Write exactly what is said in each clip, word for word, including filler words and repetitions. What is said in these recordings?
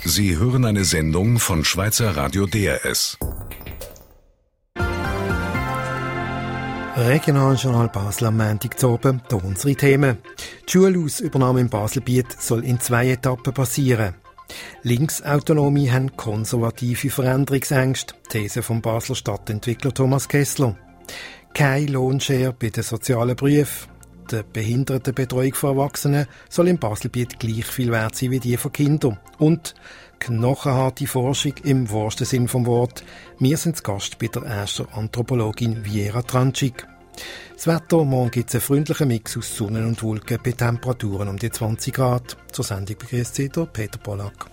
Sie hören eine Sendung von Schweizer Radio D R S. Regionaljournal Basel am Montag zu oben, hier unsere Themen. Die Schulhausübernahme im Baselbiet soll in zwei Etappen passieren. Linksautonomie haben konservative Veränderungsängste. These vom Basler Stadtentwickler Thomas Kessler. Kein Lohnshare bei den sozialen Berufen. Die Behindertenbetreuung von Erwachsenen soll im Baselbiet gleich viel wert sein wie die von Kindern. Und knochenharte Forschung im wahrsten Sinn vom Wort. Wir sind zu Gast bei der ersten Anthropologin Viera Tranchik. Das Wetter, morgen gibt es einen freundlichen Mix aus Sonne und Wolken bei Temperaturen um die zwanzig Grad. Zur Sendung begrüßt Sie der Peter Pollack.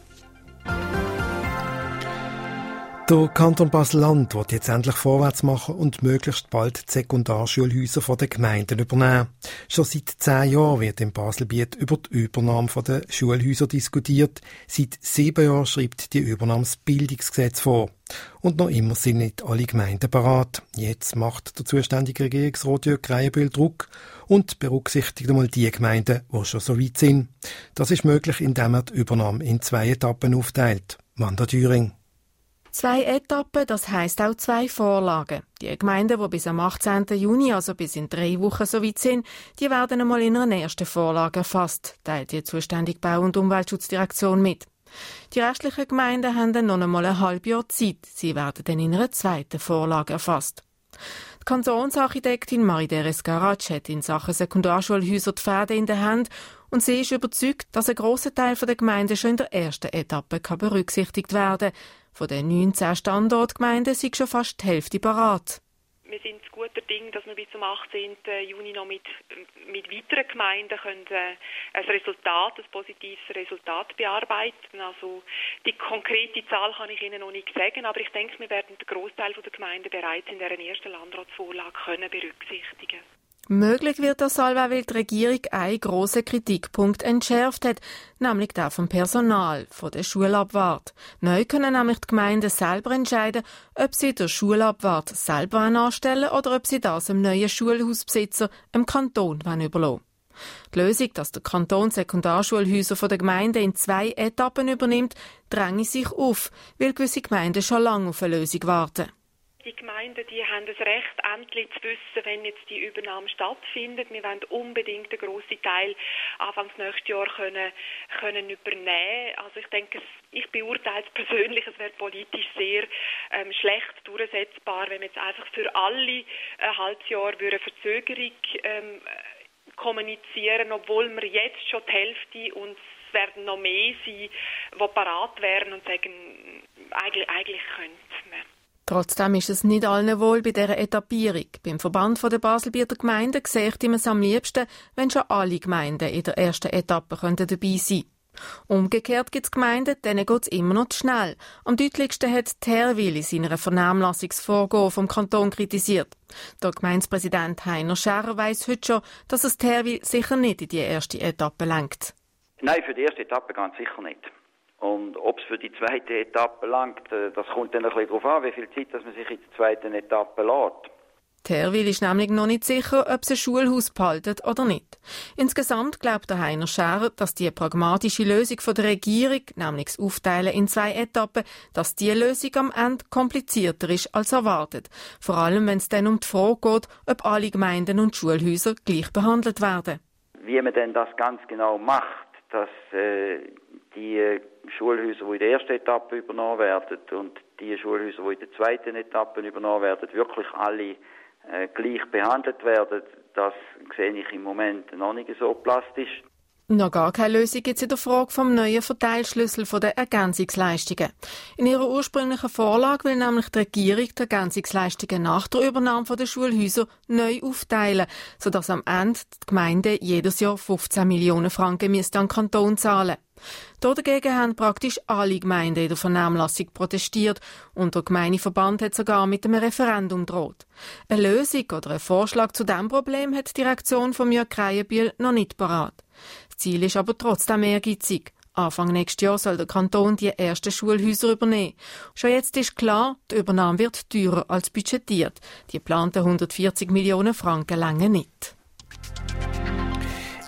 Der Kanton Basel-Land will jetzt endlich vorwärts machen und möglichst bald die Sekundarschulhäuser von den Gemeinden übernehmen. Schon seit zehn Jahren wird im Baselbiet über die Übernahme der Schulhäuser diskutiert. Seit sieben Jahren schreibt die Übernahme das Bildungsgesetz vor. Und noch immer sind nicht alle Gemeinden bereit. Jetzt macht der zuständige Regierungsrat Jörg Kreienbühl Druck und berücksichtigt einmal die Gemeinden, die schon so weit sind. Das ist möglich, indem er die Übernahme in zwei Etappen aufteilt. Wanda Thüring. Zwei Etappen, das heisst auch zwei Vorlagen. Die Gemeinden, die bis am achtzehnten Juni, also bis in drei Wochen so weit sind, die werden einmal in einer ersten Vorlage erfasst, teilt die zuständige Bau- und Umweltschutzdirektion mit. Die restlichen Gemeinden haben dann noch einmal ein halbes Jahr Zeit. Sie werden dann in einer zweiten Vorlage erfasst. Die Kantonsarchitektin Marie-Therese Garatsch hat in Sachen Sekundarschulhäuser die Fäden in der Hand und sie ist überzeugt, dass ein grosser Teil der Gemeinden schon in der ersten Etappe kann berücksichtigt werden kann. Von den neunzehn Standortgemeinden sind schon fast die Hälfte parat. Wir sind zu guter Ding, dass wir bis zum achtzehnten Juni noch mit, mit weiteren Gemeinden können, äh, ein Resultat, ein positives Resultat bearbeiten. Also die konkrete Zahl kann ich Ihnen noch nicht sagen, aber ich denke, wir werden den Großteil der Gemeinden bereits in der ersten Landratsvorlage können berücksichtigen. Möglich wird das auch, weil die Regierung einen grossen Kritikpunkt entschärft hat, nämlich der vom Personal, von der Schulabwart. Neu können nämlich die Gemeinden selber entscheiden, ob sie den Schulabwart selber anstellen oder ob sie das dem neuen Schulhausbesitzer, dem Kanton, überlassen wollen. Die Lösung, dass der Kanton Sekundarschulhäuser von der Gemeinden in zwei Etappen übernimmt, dränge sich auf, weil gewisse Gemeinden schon lange auf eine Lösung warten. Die Gemeinden, die haben das Recht, endlich zu wissen, wenn jetzt die Übernahme stattfindet. Wir wollen unbedingt einen grossen Teil Anfang nächstes Jahr können, können übernehmen. Also ich denke, ich beurteile es persönlich, es wäre politisch sehr ähm, schlecht durchsetzbar, wenn wir jetzt einfach für alle ein halbes Jahr eine Verzögerung ähm, kommunizieren, obwohl wir jetzt schon die Hälfte und es werden noch mehr sein, die parat wären und sagen, eigentlich, eigentlich könnte man. Trotzdem ist es nicht allen wohl bei dieser Etappierung. Beim Verband der Baselbieter Gemeinden sehe ich es am liebsten, wenn schon alle Gemeinden in der ersten Etappe dabei sein können. Umgekehrt gibt es Gemeinden, denen geht es immer noch zu schnell. Am deutlichsten hat Therwil in seiner Vernehmlassungsvorgabe vom Kanton kritisiert. Der Gemeindepräsident Heiner Scherer weiss heute schon, dass es Therwil sicher nicht in die erste Etappe lenkt. Nein, für die erste Etappe ganz sicher nicht. Und ob es für die zweite Etappe langt, das kommt dann ein bisschen darauf an, wie viel Zeit dass man sich in der zweiten Etappe lässt. Therwil ist nämlich noch nicht sicher, ob sie ein Schulhaus behalten oder nicht. Insgesamt glaubt der Heiner Scherer, dass die pragmatische Lösung von der Regierung, nämlich das Aufteilen in zwei Etappen, dass die Lösung am Ende komplizierter ist als erwartet. Vor allem, wenn es dann um die Frage geht, ob alle Gemeinden und Schulhäuser gleich behandelt werden. Wie man denn das ganz genau macht, dass äh, die Schulhäuser, die in der ersten Etappe übernommen werden und die Schulhäuser, die in der zweiten Etappe übernommen werden, wirklich alle äh, gleich behandelt werden, das sehe ich im Moment noch nicht so plastisch. Noch gar keine Lösung gibt es in der Frage vom neuen Verteilschlüssel der Ergänzungsleistungen. In ihrer ursprünglichen Vorlage will nämlich die Regierung die Ergänzungsleistungen nach der Übernahme der Schulhäuser neu aufteilen, sodass am Ende die Gemeinden jedes Jahr fünfzehn Millionen Franken an den Kanton zahlen. Dagegen haben praktisch alle Gemeinden in der Vernehmlassung protestiert und der Gemeindeverband hat sogar mit einem Referendum droht. Eine Lösung oder ein Vorschlag zu diesem Problem hat die Direktion von Jörg Kreienbühl noch nicht parat. Das Ziel ist aber trotzdem ehrgeizig. Anfang nächstes Jahr soll der Kanton die ersten Schulhäuser übernehmen. Schon jetzt ist klar, die Übernahme wird teurer als budgetiert. Die geplanten hundertvierzig Millionen Franken reichen nicht.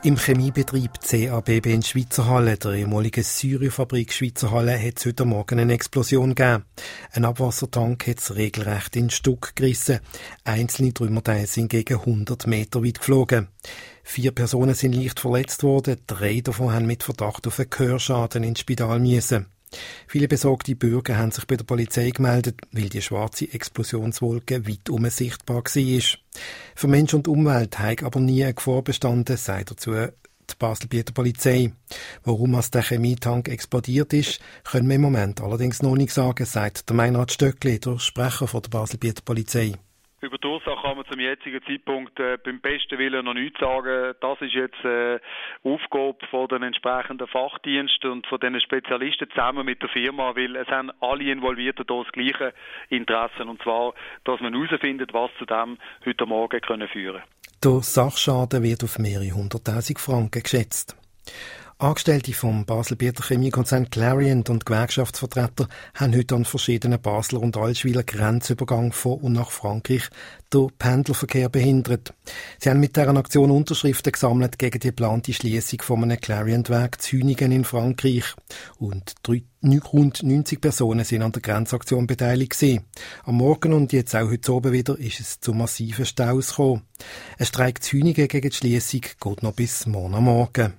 Im Chemiebetrieb C A B B in Schweizerhalle, der ehemaligen Syrien-Fabrik Schweizerhalle, hat es heute Morgen eine Explosion gegeben. Ein Abwassertank hat es regelrecht in Stück gerissen. Einzelne Trümmerteile sind gegen hundert Meter weit geflogen. Vier Personen sind leicht verletzt worden. Drei davon haben mit Verdacht auf einen Gehörschaden ins Spital müssen. Viele besorgte Bürger haben sich bei der Polizei gemeldet, weil die schwarze Explosionswolke weit um sichtbar war. Für Mensch und Umwelt hat aber nie eine Gefahr bestanden, sagt dazu die Basel-Bieter Polizei. Warum als der Chemietank explodiert ist, können wir im Moment allerdings noch nicht sagen, sagt der Meinrad Stöckli, der Sprecher von der Basel-Bieter Polizei. Über die Ursache kann man zum jetzigen Zeitpunkt äh, beim besten Willen noch nichts sagen. Das ist jetzt äh, Aufgabe von den entsprechenden Fachdiensten und von den Spezialisten zusammen mit der Firma, weil es haben alle Involvierten hier das gleiche Interesse, und zwar, dass man herausfindet, was zu dem heute Morgen können führen. Der Sachschaden wird auf mehrere hunderttausend Franken geschätzt. Angestellte vom Basel-Bieter Chemiekonzern Clariant und Gewerkschaftsvertreter haben heute an verschiedenen Basler und Allschwiler Grenzübergängen von und nach Frankreich den Pendlerverkehr behindert. Sie haben mit dieser Aktion Unterschriften gesammelt gegen die geplante Schliessung von einem Clariant-Werk zu Hüningen in Frankreich. Und drei, rund neunzig Personen sind an der Grenzaktion beteiligt gewesen. Am Morgen und jetzt auch heute oben wieder ist es zu massiven Staus gekommen. Ein Streik zu Hüningen gegen die Schliessung geht noch bis morgen am Morgen.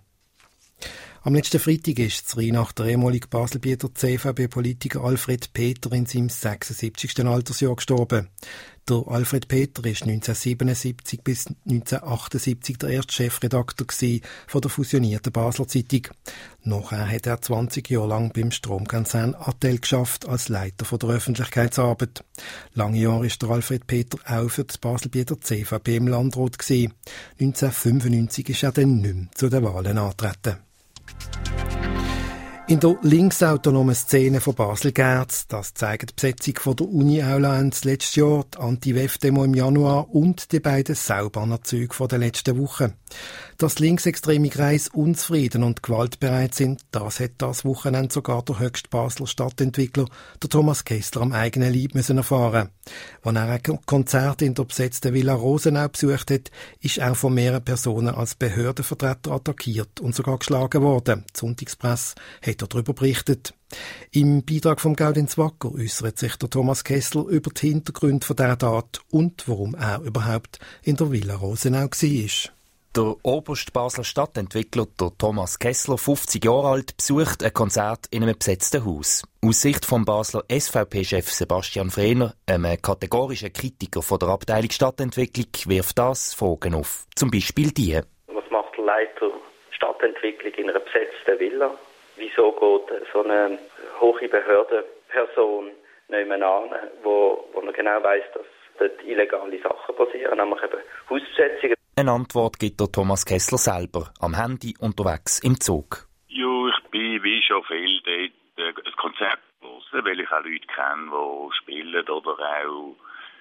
Am letzten Freitag ist in Rheinach der ehemalige Basel-Bieter C V B-Politiker Alfred Peter in seinem sechsundsiebzigsten Altersjahr gestorben. Der Alfred Peter ist neunzehnhundertsiebenundsiebzig bis neunzehnhundertachtundsiebzig der erste Chefredakteur von der fusionierten Basler Zeitung. Nachher hat er zwanzig Jahre lang beim Stromkonzern A T E L geschafft als Leiter von der Öffentlichkeitsarbeit. Lange Jahre ist der Alfred Peter auch für das Basel-Bieter C V B im Landrat gewesen. neunzehnhundertfünfundneunzig ist er dann nicht mehr zu den Wahlen angetreten. In der linksautonomen Szene von Basel-Gerz, das zeigt die Besetzung von der Uni-Aula letztes Jahr, die Anti-W E F-Demo im Januar und die beiden Saubannerzüge von der letzten Woche. Dass linksextreme Kreise unzufrieden und gewaltbereit sind, das hat das Wochenende sogar der höchste Basler Stadtentwickler, der Thomas Kessler, am eigenen Leib müssen erfahren. Als er ein Konzert in der besetzten Villa Rosenau besucht hat, ist er von mehreren Personen als Behördenvertreter attackiert und sogar geschlagen worden. Die Sonntagspresse hat darüber berichtet. Im Beitrag vom Gaudenz Wacker äußert sich der Thomas Kessler über die Hintergründe von dieser Tat und warum er überhaupt in der Villa Rosenau war. Der oberste Basler Stadtentwickler, der Thomas Kessler, fünfzig Jahre alt, besucht ein Konzert in einem besetzten Haus. Aus Sicht vom Basler S V P-Chef Sebastian Frehner, einem kategorischen Kritiker von der Abteilung Stadtentwicklung, wirft das Fragen auf. Zum Beispiel die. Was macht der Leiter Stadtentwicklung in einer besetzten Villa? Wieso geht so eine hohe Behördenperson nicht mehr an, wo, wo man genau weiss, dass dort illegale Sachen passieren, nämlich eben Hausbesetzungen? Eine Antwort gibt der Thomas Kessler selber, am Handy unterwegs im Zug. Ja, ich bin wie schon viel dort ein Konzert hören, weil ich auch Leute kenne, die spielen oder auch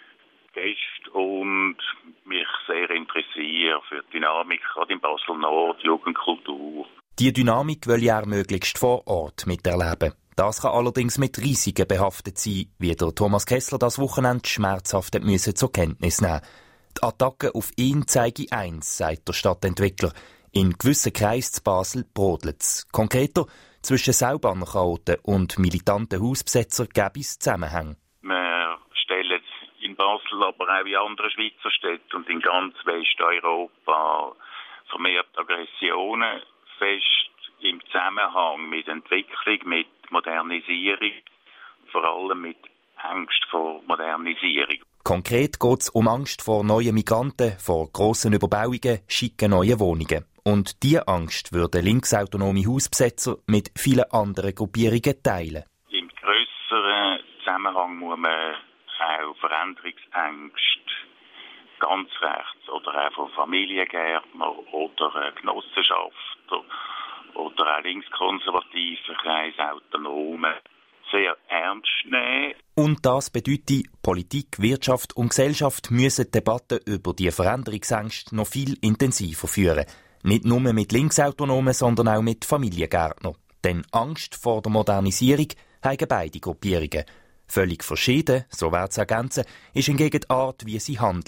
Gäste und mich sehr interessiere für die Dynamik, gerade in Basel-Nord, Jugendkultur. Die Dynamik will er möglichst vor Ort miterleben. Das kann allerdings mit Risiken behaftet sein, wie der Thomas Kessler das Wochenende schmerzhaft müssen zur Kenntnis nehmen. Die Attacke auf ihn zeige eins, sagt der Stadtentwickler. In gewissen Kreisen zu Basel brodelt's. Konkreter, zwischen Saubannerchaoten und militanten Hausbesetzer gäbe es Zusammenhänge. Wir stellen in Basel, aber auch in anderen Schweizer Städten und in ganz Westeuropa vermehrt Aggressionen fest im Zusammenhang mit Entwicklung, mit Modernisierung, vor allem mit Angst vor Modernisierung. Konkret geht es um Angst vor neuen Migranten, vor grossen Überbauungen, schicken neuen Wohnungen. Und diese Angst würden linksautonome Hausbesetzer mit vielen anderen Gruppierungen teilen. Im grösseren Zusammenhang muss man auch Veränderungsängste ganz rechts oder auch von Familiengärtner oder Genossenschaften oder auch linkskonservative Kreise, Autonomen sehr ernst nehmen. Und das bedeutet, Politik, Wirtschaft und Gesellschaft müssen Debatten über die Veränderungsängste noch viel intensiver führen. Nicht nur mit Linksautonomen, sondern auch mit Familiengärtnern. Denn Angst vor der Modernisierung haben beide Gruppierungen. Völlig verschieden, so wird es ergänzen, ist hingegen die Art, wie sie handeln.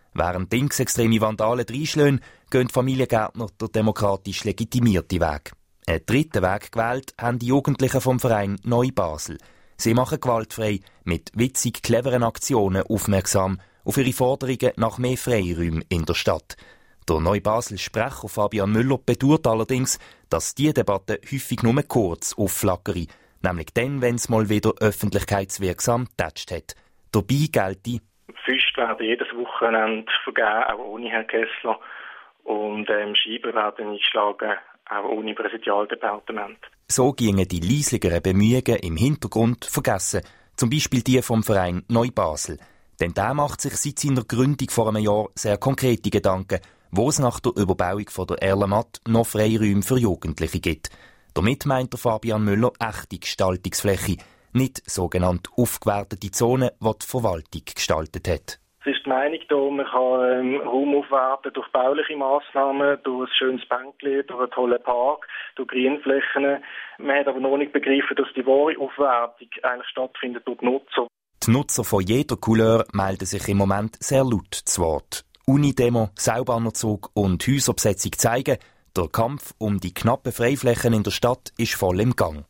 Während linksextreme Vandalen reinschlagen, gehen die Familiengärtner den demokratisch legitimierten Weg. Einen dritten Weg gewählt haben die Jugendlichen vom Verein Neu Basel. Sie machen gewaltfrei mit witzig cleveren Aktionen aufmerksam auf ihre Forderungen nach mehr Freiräumen in der Stadt. Der Neu-Basel-Sprecher Fabian Müller bedauert allerdings, dass diese Debatte häufig nur kurz aufflackere, nämlich dann, wenn es mal wieder öffentlichkeitswirksam getatscht hat. Dabei gelte: Füste werden jedes Wochenende vergeben, auch ohne Herrn Kessler. Und ähm, Scheiben werden eingeschlagen, auch ohne Präsidialdepartement. So gingen die leisligeren Bemühungen im Hintergrund vergessen, zum Beispiel die vom Verein Neu Basel. Denn der macht sich seit seiner Gründung vor einem Jahr sehr konkrete Gedanken, wo es nach der Überbauung von der Erlenmatt noch Freiräume für Jugendliche gibt. Damit meint der Fabian Müller echte Gestaltungsfläche, nicht sogenannte aufgewertete Zonen, die die Verwaltung gestaltet hat. Es ist die Meinung da, man kann ähm, Raum aufwerten durch bauliche Massnahmen, durch ein schönes Bänkchen, durch einen tollen Park, durch Grünflächen. Man hat aber noch nicht begriffen, dass die wahre Aufwertung eigentlich stattfindet durch die Nutzer. Die Nutzer von jeder Couleur melden sich im Moment sehr laut zu Wort. Unidemo, Saubannerzug und Häuserbesetzung zeigen, der Kampf um die knappen Freiflächen in der Stadt ist voll im Gang.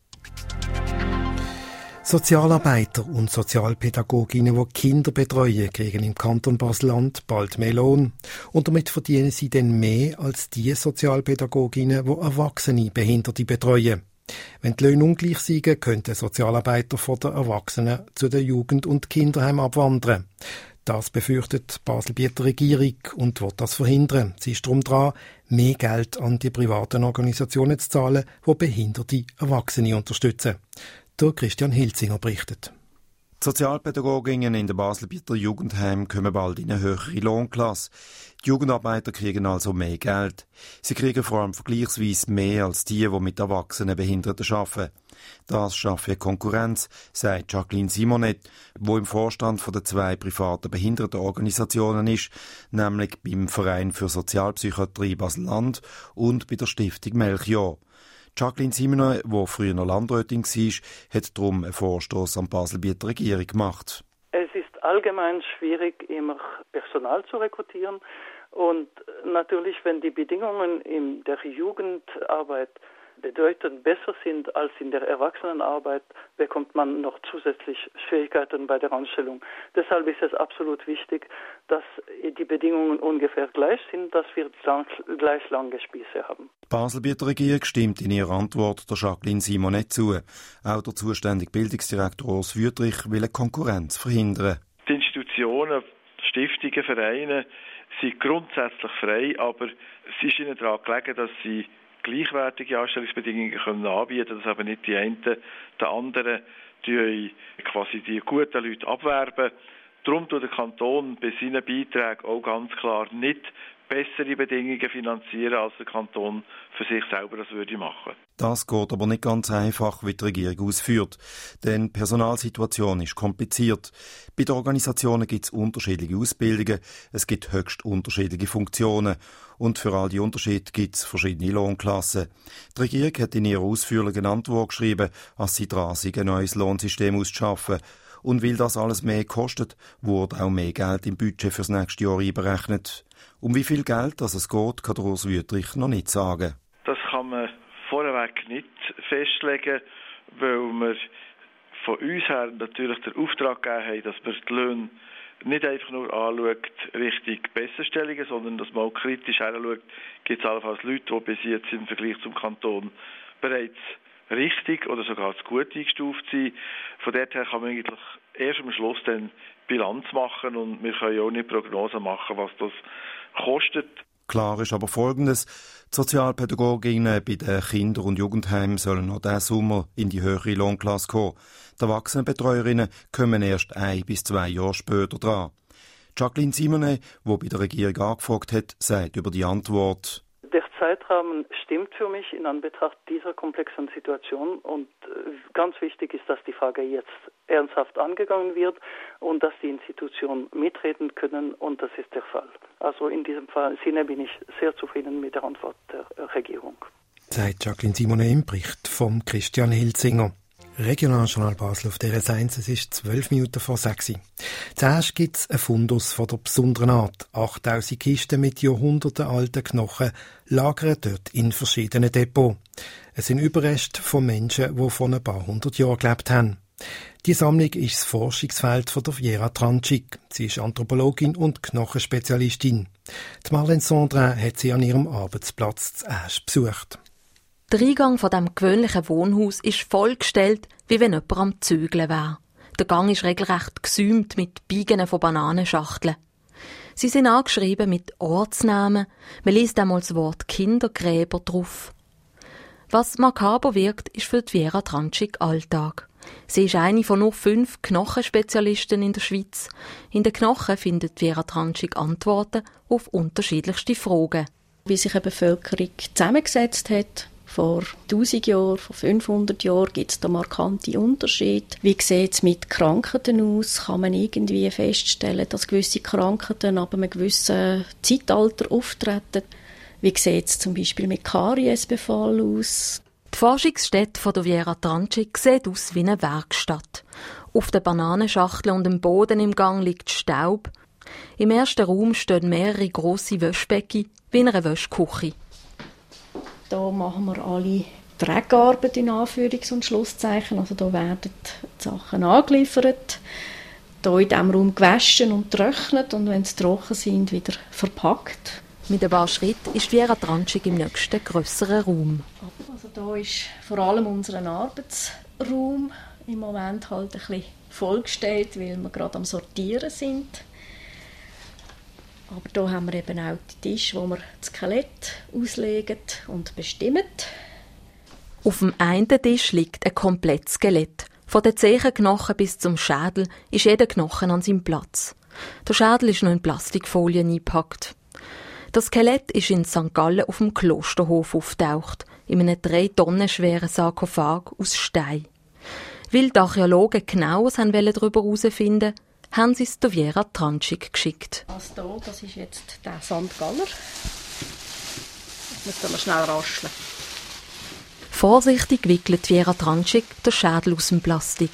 Sozialarbeiter und Sozialpädagoginnen, die Kinder betreuen, kriegen im Kanton Basel-Land bald mehr Lohn. Und damit verdienen sie dann mehr als die Sozialpädagoginnen, die erwachsene Behinderte betreuen. Wenn die Löhne ungleich sind, könnten Sozialarbeiter von den Erwachsenen zu den Jugend- und Kinderheimen abwandern. Das befürchtet die Basel-Bieter Regierung und will das verhindern. Sie ist darum dran, mehr Geld an die privaten Organisationen zu zahlen, die behinderte Erwachsene unterstützen. Der Christian Hilzinger berichtet. Die Sozialpädagoginnen in den Basel-Bieter Jugendheimen kommen bald in eine höhere Lohnklasse. Die Jugendarbeiter kriegen also mehr Geld. Sie kriegen vor allem vergleichsweise mehr als die, die mit erwachsenen Behinderten arbeiten. Das schaffe Konkurrenz, sagt Jacqueline Simonet, die im Vorstand von den zwei privaten Behindertenorganisationen ist, nämlich beim Verein für Sozialpsychiatrie Basel-Land und bei der Stiftung Melchior. Jacqueline Simonet, die früher noch Landrätin war, hat darum einen Vorstoss an die Basel-Bieter Regierung gemacht. Es ist allgemein schwierig, immer Personal zu rekrutieren. Und natürlich, wenn die Bedingungen in der Jugendarbeit bedeutend besser sind als in der Erwachsenenarbeit, bekommt man noch zusätzlich Schwierigkeiten bei der Anstellung. Deshalb ist es absolut wichtig, dass die Bedingungen ungefähr gleich sind, dass wir gleich lange Spieße haben. Die Basel-Bieter Regierung stimmt in ihrer Antwort der Jacqueline Simonet zu. Auch der zuständige Bildungsdirektor Urs Wüthrich will eine Konkurrenz verhindern. Die Institutionen, Stiftungen, Vereine sind grundsätzlich frei, aber es ist ihnen daran gelegen, dass sie gleichwertige Anstellungsbedingungen können anbieten, dass aber nicht die einen den anderen die quasi die guten Leute abwerben. Darum tut der Kanton bei seinen Beiträgen auch ganz klar nicht bessere Bedingungen finanzieren, als der Kanton für sich selber das würde machen. Das geht aber nicht ganz einfach, wie die Regierung ausführt. Denn die Personalsituation ist kompliziert. Bei den Organisationen gibt es unterschiedliche Ausbildungen, es gibt höchst unterschiedliche Funktionen. Und für all die Unterschiede gibt es verschiedene Lohnklassen. Die Regierung hat in ihrer ausführlichen Antwort geschrieben, dass sie dran sind, ein neues Lohnsystem auszuschaffen. Und weil das alles mehr kostet, wurde auch mehr Geld im Budget fürs nächste Jahr einberechnet. Um wie viel Geld das es geht, kann Urs Wüthrich noch nicht sagen. Das kann man vorweg nicht festlegen, weil wir von uns her natürlich den Auftrag gegeben haben, dass wir die Löhne nicht einfach nur anschaut Richtung Besserstellungen, sondern dass man auch kritisch heranschaut, gibt es allenfalls Leute, die bis jetzt im Vergleich zum Kanton bereits richtig oder sogar zu gut eingestuft sind. Von dort her kann man eigentlich erst am Schluss dann Bilanz machen und wir können ja auch nicht Prognosen machen, was das kostet. Klar ist aber Folgendes. Die Sozialpädagoginnen bei den Kinder- und Jugendheimen sollen noch diesen Sommer in die höhere Lohnklasse kommen. Die Erwachsenenbetreuerinnen kommen erst ein bis zwei Jahre später dran. Jacqueline Simonet, die bei der Regierung angefragt hat, sagt über die Antwort: Der Zeitrahmen stimmt für mich in Anbetracht dieser komplexen Situation und ganz wichtig ist, dass die Frage jetzt ernsthaft angegangen wird und dass die Institutionen mitreden können und das ist der Fall. Also in diesem Fall Sinne bin ich sehr zufrieden mit der Antwort der Regierung. Sagt Jacqueline Simonet im Bericht von Christian Hilzinger. Regionaljournal Basel auf D R S eins, es ist zwölf Minuten vor sechs. Zuerst gibt es einen Fundus von der besonderen Art. achttausend Kisten mit jahrhundertealten Knochen lagern dort in verschiedenen Depots. Es sind Überreste von Menschen, die vor ein paar hundert Jahren gelebt haben. Die Sammlung ist das Forschungsfeld von der Viera Tranchik. Sie ist Anthropologin und Knochenspezialistin. Die Marlene Sondrin hat sie an ihrem Arbeitsplatz zuerst besucht. Der Eingang von diesem gewöhnlichen Wohnhaus ist vollgestellt, wie wenn jemand am Zügeln wäre. Der Gang ist regelrecht gesäumt mit Biegen von Bananenschachteln. Sie sind angeschrieben mit Ortsnamen. Man liest einmal das Wort Kindergräber drauf. Was makaber wirkt, ist für die Viera Tranchik Alltag. Sie ist eine von nur fünf Knochenspezialisten in der Schweiz. In den Knochen findet Viera Tranchik Antworten auf unterschiedlichste Fragen. Wie sich eine Bevölkerung zusammengesetzt hat, vor tausend Jahren, vor fünfhundert Jahren, gibt es da markante Unterschiede. Wie sieht es mit Krankheiten aus? Kann man irgendwie feststellen, dass gewisse Krankheiten ab einem gewissen Zeitalter auftreten? Wie sieht es zum Beispiel mit Kariesbefall aus? Die Forschungsstätte der Viera Tranchik sieht aus wie eine Werkstatt. Auf der Bananenschachtel und dem Boden im Gang liegt Staub. Im ersten Raum stehen mehrere grosse Wäschbecken wie in einer Wäschküche. Hier machen wir alle Dreckarbeit in Anführungs- und Schlusszeichen. Also hier werden die Sachen angeliefert, hier in diesem Raum gewaschen und getrocknet und wenn sie trocken sind, wieder verpackt. Mit ein paar Schritten ist die Viera Tranchik im nächsten grösseren Raum. Also hier ist vor allem unser Arbeitsraum im Moment halt ein bisschen vollgestellt, weil wir gerade am Sortieren sind. Aber hier haben wir eben auch die Tische, wo wir das Skelett auslegen und bestimmen. Auf dem einen Tisch liegt ein komplettes Skelett. Von den Zehenknochen bis zum Schädel ist jeder Knochen an seinem Platz. Der Schädel ist noch in Plastikfolie eingepackt. Das Skelett ist in Sankt Gallen auf dem Klosterhof aufgetaucht, in einem drei Tonnen schweren Sarkophag aus Stein. Weil die Archäologen genaues darüber herausfinden wollten, haben sie es der Viera Tranchik geschickt. Das hier, das ist jetzt der Sankt Galler. Jetzt müssen wir schnell rascheln. Vorsichtig wickelt Viera Tranchik den Schädel aus dem Plastik.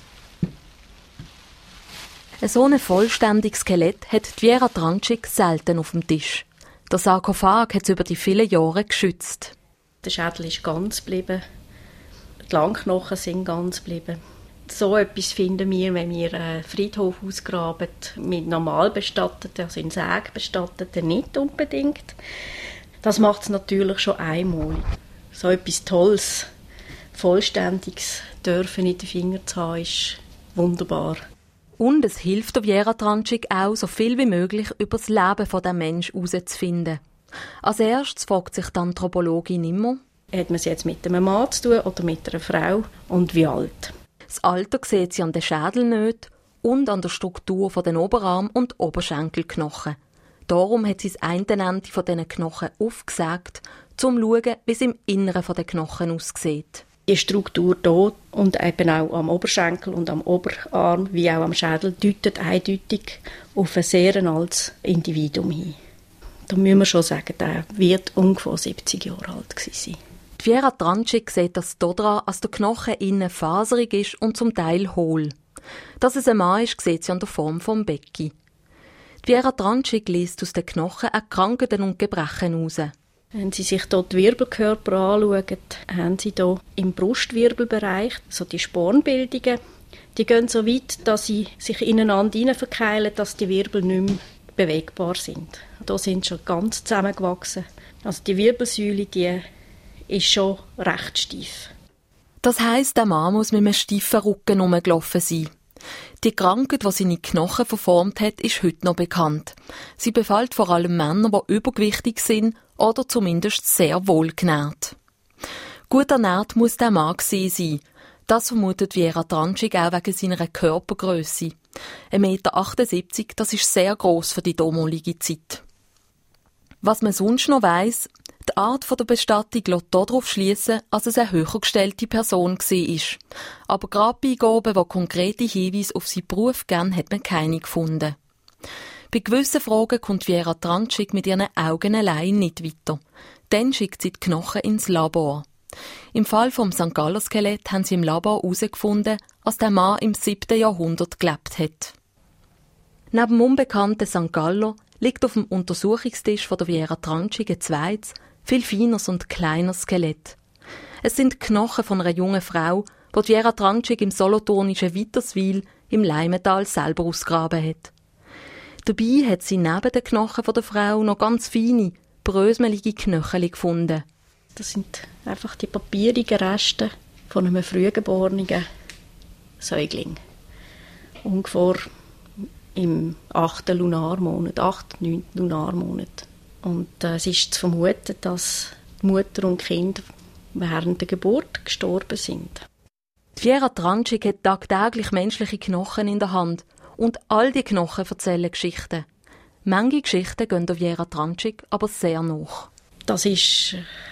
Ein so ein vollständiges Skelett hat die Viera Tranchik selten auf dem Tisch. Der Sarkophag hat es über die vielen Jahre geschützt. Der Schädel ist ganz geblieben. Die Langknochen sind ganz geblieben. So etwas finden wir, wenn wir einen Friedhof ausgraben, mit normal Bestatteten, also in Särgen Bestatteten, nicht unbedingt. Das macht es natürlich schon einmalig. So etwas Tolles, Vollständiges dürfen in den Fingern zu haben, ist wunderbar. Und es hilft der Viera Tranchik auch, so viel wie möglich über das Leben des Menschen herauszufinden. Als erstes fragt sich die Anthropologin immer, hat man es jetzt mit einem Mann zu tun oder mit einer Frau und wie alt? Das Alter sieht sie an den Schädel nicht und an der Struktur der Oberarm- und Oberschenkelknochen. Darum hat sie das eine Ende von diesen Knochen aufgesägt, um zu schauen, wie es im Inneren der Knochen aussieht. Die Struktur hier und eben auch am Oberschenkel und am Oberarm wie auch am Schädel deutet eindeutig auf ein sehr altes Individuum hin. Da müssen wir schon sagen, der wird ungefähr siebzig Jahre alt gewesen sein. Die Viera Tranchik sieht das daran, dass der Knochen innen faserig ist und zum Teil hohl. Dass es ein Mann ist, sieht sie an der Form des Beckens. Die Viera Tranchik liest aus den Knochen auch Krankheiten und Gebrechen heraus. Wenn Sie sich hier die Wirbelkörper anschauen, haben Sie hier im Brustwirbelbereich so die Spornbildungen. Die gehen so weit, dass sie sich ineinander hinein verkeilen, dass die Wirbel nicht mehr bewegbar sind. Hier sind sie schon ganz zusammengewachsen. Also die Wirbelsäule, die ist schon recht steif. Das heisst, der Mann muss mit einem steifen Rücken herumgelaufen sein. Die Krankheit, die seine Knochen verformt hat, ist heute noch bekannt. Sie befällt vor allem Männer, die übergewichtig sind oder zumindest sehr wohlgenährt. Gut ernährt muss der Mann gewesen sein. Das vermutet Viera Tranchik auch wegen seiner Körpergrösse. ein Meter achtundsiebzig, das ist sehr gross für die damalige Zeit. Was man sonst noch weiss, die Art der Bestattung lässt darauf schliessen, dass es eine höher gestellte Person war. Aber Grabbeigaben, die konkrete Hinweise auf seinen Beruf geben, hat man keine gefunden. Bei gewissen Fragen kommt Viera Tranchik mit ihren Augen allein nicht weiter. Dann schickt sie die Knochen ins Labor. Im Fall vom Sankt Galler Skelett haben sie im Labor herausgefunden, dass der Mann im siebten Jahrhundert gelebt hat. Neben dem unbekannten Sankt Galler liegt auf dem Untersuchungstisch von der Viera Tranchik ein zweites, viel feineres und kleineres Skelett. Es sind die Knochen von einer jungen Frau, die die Viera Tranchik im solothurnischen Witterswil im Leimental selber ausgegraben hat. Dabei hat sie neben den Knochen der Frau noch ganz feine, brösmelige Knöchel gefunden. Das sind einfach die papierigen Reste von einem frühgeborenen Säugling. Ungefähr im achten Lunarmonat, achten, neunten Lunarmonat. Und äh, es ist zu vermuten, dass die Mutter und Kind während der Geburt gestorben sind. Die Viera Tranchik hat tagtäglich menschliche Knochen in der Hand und all die Knochen erzählen Geschichten. Manche Geschichten gehen der Viera Tranchik aber sehr nach. Das ist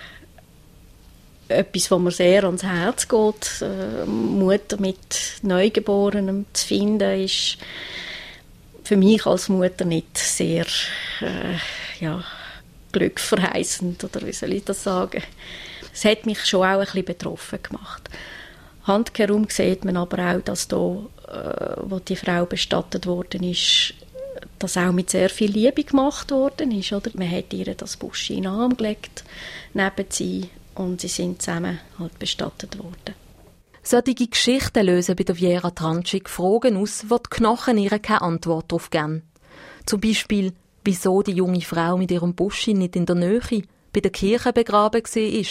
etwas, was mir sehr ans Herz geht. Äh, Mutter mit Neugeborenem zu finden, ist für mich als Mutter nicht sehr äh, ja, glückverheißend, oder wie soll ich das sagen. Es hat mich schon auch ein bisschen betroffen gemacht. Handkehrum sieht man aber auch, dass da, äh, wo die Frau bestattet worden ist, das auch mit sehr viel Liebe gemacht worden ist. Oder? Man hat ihr das Buschi in den Arm gelegt, neben sie, und sie sind zusammen halt bestattet worden. Solche Geschichten lösen bei der Viera Tranchik Fragen aus, wo die Knochen ihr keine Antwort darauf geben. Zum Beispiel, wieso die junge Frau mit ihrem Buschi nicht in der Nähe bei der Kirche begraben war.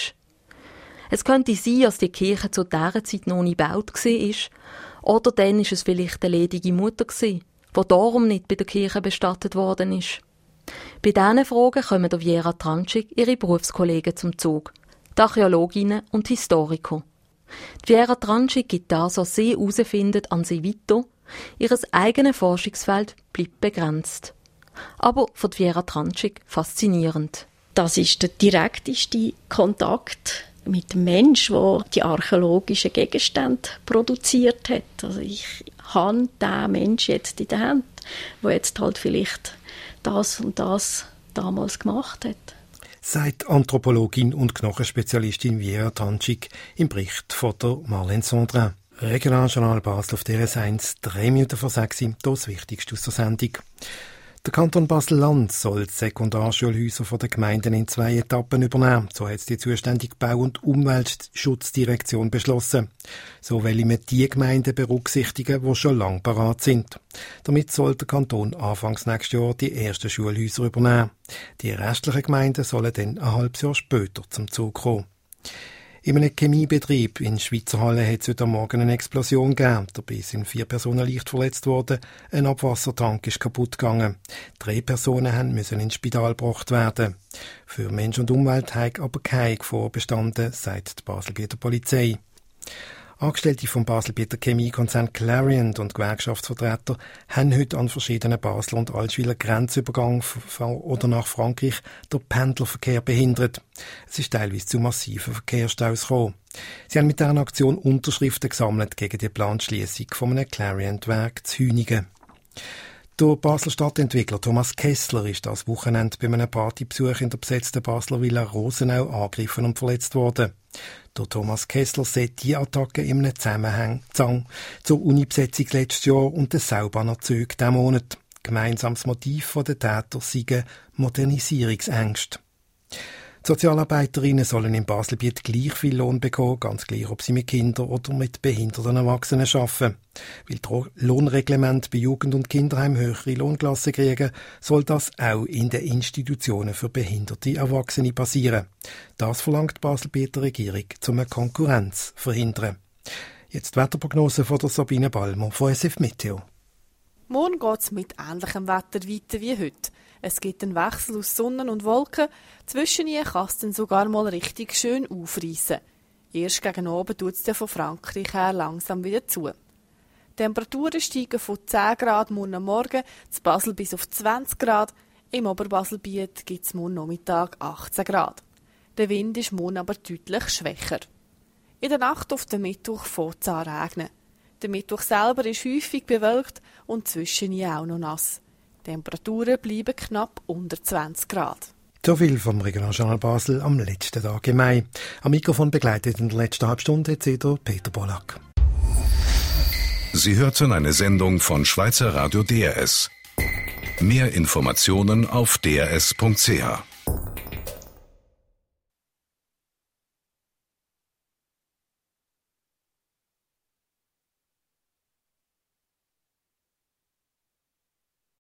Es könnte sein, dass die Kirche zu dieser Zeit noch nicht gebaut war, oder dann war es vielleicht eine ledige Mutter, die darum nicht bei der Kirche bestattet worden ist. Bei diesen Fragen kommen der Viera Tranchik ihre Berufskollegen zum Zug, die Archäologinnen und Historiker. Die Viera Tranchik gibt das, was sie herausfindet, an sie weiter. Ihr eigenes Forschungsfeld bleibt begrenzt. Aber für die Viera Tranchik faszinierend. Das ist der direkteste Kontakt mit dem Menschen, der die archäologischen Gegenstände produziert hat. Also ich habe diesen Menschen jetzt in der Hand, der jetzt halt vielleicht das und das damals gemacht hat. Sagt Anthropologin und Knochenspezialistin Viera Tranchik im Bericht von der Marlène Sondrin. Regionaljournal Basel auf D R S eins, drei Minuten vor sechs, das Wichtigste aus der Sendung. Der Kanton Basel-Land soll die Sekundarschulhäuser von den Gemeinden in zwei Etappen übernehmen. So hat es die zuständige Bau- und Umweltschutzdirektion beschlossen. So will man die Gemeinden berücksichtigen, die schon lange parat sind. Damit soll der Kanton anfangs nächstes Jahr die ersten Schulhäuser übernehmen. Die restlichen Gemeinden sollen dann ein halbes Jahr später zum Zug kommen. In einem Chemiebetrieb in Schweizerhalle hat es heute Morgen eine Explosion gegeben. Dabei sind vier Personen leicht verletzt worden. Ein Abwassertank ist kaputt gegangen. Drei Personen müssen ins Spital gebracht werden. Für Mensch und Umwelt hat aber keine Gefahr bestanden, sagt die Baselbieter Polizei. Angestellte vom Baselbieter Chemiekonzern Clariant und Gewerkschaftsvertreter haben heute an verschiedenen Basler und Allschwiler Grenzübergängen oder nach Frankreich den Pendlerverkehr behindert. Es ist teilweise zu massiven Verkehrsstaus gekommen. Sie haben mit dieser Aktion Unterschriften gesammelt gegen die Planschliessung von einem Clariant-Werk zu Hüningen. Der Basler Stadtentwickler Thomas Kessler ist das Wochenende bei einem Partybesuch in der besetzten Basler Villa Rosenau angegriffen und verletzt worden. Der Thomas Kessler sieht die Attacke in einem Zusammenhang zur Uni-Besetzung letztes Jahr und den Saubanner-Zügen diesen Monat. Gemeinsames Motiv der Täter sei Modernisierungsängste. Die Sozialarbeiterinnen sollen im Baselbiet gleich viel Lohn bekommen, ganz gleich, ob sie mit Kindern oder mit behinderten Erwachsenen arbeiten. Weil das Lohnreglement bei Jugend- und Kinderheim höhere Lohnklassen kriegen, soll das auch in den Institutionen für behinderte Erwachsene passieren. Das verlangt die Baselbieter Regierung, um eine Konkurrenz zu verhindern. Jetzt die Wetterprognose von der Sabine Balmer von S F Meteo. Morgen geht es mit ähnlichem Wetter weiter wie heute. Es gibt einen Wechsel aus Sonne und Wolken. Zwischen ihnen kann es dann sogar mal richtig schön aufreissen. Erst gegen oben tut es dann von Frankreich her langsam wieder zu. Die Temperaturen steigen von zehn Grad morgen Morgen zu Basel bis auf zwanzig Grad. Im Oberbaselbiet gibt es morgen Nachmittag achtzehn Grad. Der Wind ist morgen aber deutlich schwächer. In der Nacht auf den Mittwoch fängt es an regnen. Der Mittwoch selber ist häufig bewölkt und zwischen ihnen auch noch nass. Die Temperaturen bleiben knapp unter zwanzig Grad. So viel vom Regionaljournal Basel am letzten Tag im Mai. Am Mikrofon begleitet in der letzten Halbstunde jetzt wieder Peter Bollack. Sie hörten eine Sendung von Schweizer Radio D R S. Mehr Informationen auf d r s punkt c h.